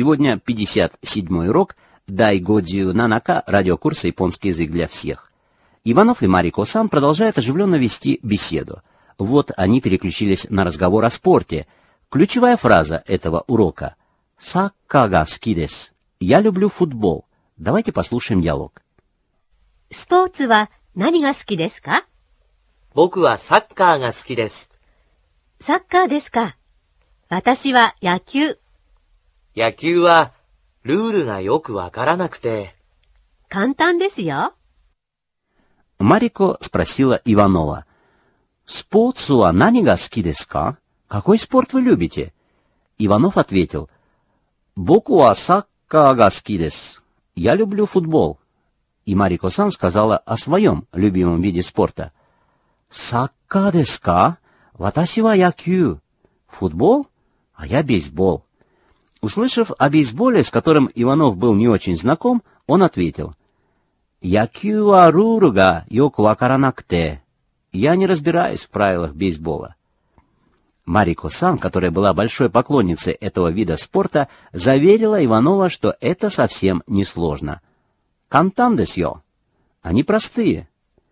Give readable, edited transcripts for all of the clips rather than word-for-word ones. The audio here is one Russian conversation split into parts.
Сегодня 57-й урок Дайгодзю Нанака радиокурса «Японский язык для всех». Иванов и Марико-сан продолжают оживленно вести беседу. Вот они переключились на разговор о спорте. Ключевая фраза этого урока — «Сакка га ски десу». «Я люблю футбол». Давайте послушаем диалог. スポーツは何が好きですか？ 僕はサッカーが好きです。 サッカーですか。私は野球。 野球はルールがよくわからなくて。 簡単ですよ。 Марико спросила Иванова. «Спорту ва нани га ски десу ка? Какой спорт вы любите?» Иванов ответил. «Боку ва сакка га ски десу». «Я люблю футбол». И Марико-сан сказала о своем любимом виде спорта. «Сакка десу ка? Ватаси ва якю». «Футбол? А я бейсбол». Услышав о бейсболе, с которым Иванов был не очень знаком, он ответил. «Якю ва руру га йоку вакаранакуте». «Я не разбираюсь в правилах бейсбола». Марико-сан, которая была большой поклонницей этого вида спорта, заверила Иванова, что это совсем несложно. «Кантан десё». Они простые.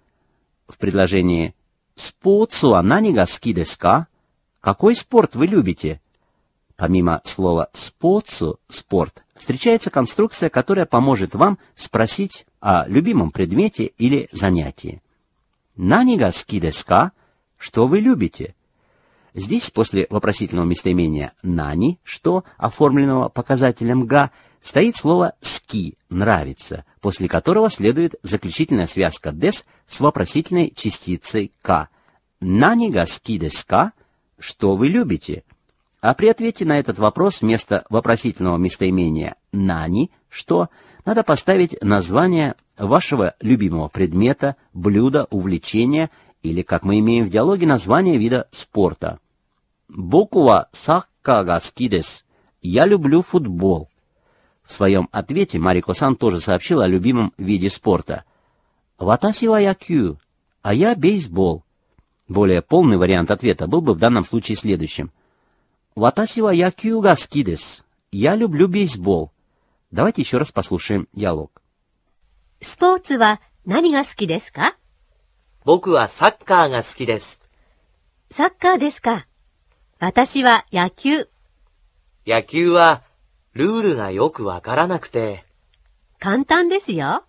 В предложении «Спорту ва нани га ски десу ка?» «Какой спорт вы любите?» Помимо слова «спорту» — «спорт», встречается конструкция, которая поможет вам спросить о любимом предмете или занятии. «Нани га ски десу ка?» «Что вы любите?» Здесь после вопросительного местоимения «нани», «что», оформленного показателем «га», стоит слово «ски» — «нравится», после которого следует заключительная связка «дес» с вопросительной частицей «ка». «Нани га ски десу ка?» «Что вы любите?» А при ответе на этот вопрос вместо вопросительного местоимения «нани», «что», надо поставить название вашего любимого предмета, блюда, увлечения или, как мы имеем в диалоге, название вида спорта. «Боку ва сакка га ски десу». «Я люблю футбол». В своем ответе Марико-сан тоже сообщила о любимом виде спорта. «Ватаси ва якю», «а я бейсбол». Более полный вариант ответа был бы в данном случае следующим. «Ватаси ва якю га ски десу». «Я люблю бейсбол». Давайте еще раз послушаем диалог. スポーツは何が好きですか？ 僕はサッカーが好きです。 サッカーですか。私は野球。 野球はルールがよくわからなくて。 簡単ですよ。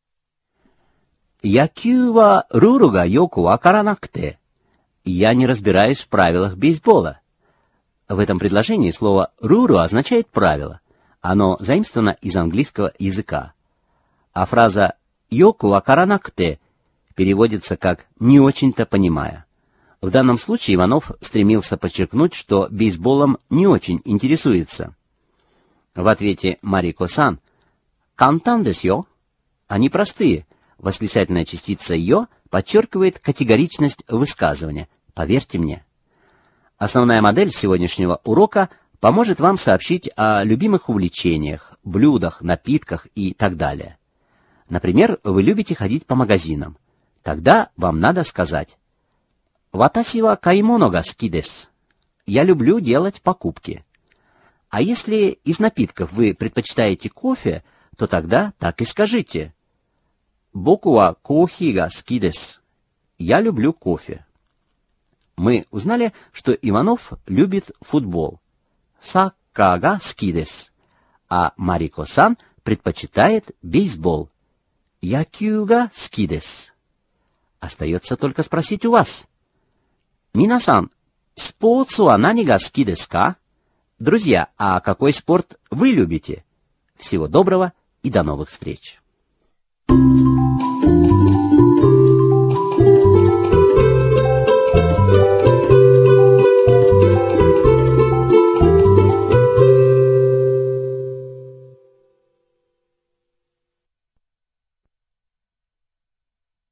«Якю ва руру га йоку вакаранакуте». «Я не разбираюсь в правилах бейсбола». В этом предложении слово «руру» означает «правило». Оно заимствовано из английского языка. А фраза «йоку вакаранакуте» переводится как «не очень-то понимая». В данном случае Иванов стремился подчеркнуть, что бейсболом не очень интересуется. В ответе Марико-сан «Кантан десё?» Они простые. Восклицательная частица «ё» подчеркивает категоричность высказывания. Поверьте мне. Основная модель сегодняшнего урока поможет вам сообщить о любимых увлечениях, блюдах, напитках и так далее. Например, вы любите ходить по магазинам. Тогда вам надо сказать «Ватаси ва каймоно га ски десу». «Я люблю делать покупки». А если из напитков вы предпочитаете кофе, то тогда так и скажите «Боку ва кофе га ски десу». «Я люблю кофе». Мы узнали, что Иванов любит футбол. «Сакка га ски десу». А Марико-сан предпочитает бейсбол. «Якю га ски десу». Остается только спросить у вас. «Минасан, спорту ва нани га ски десу ка?» Друзья, а какой спорт вы любите? Всего доброго и до новых встреч!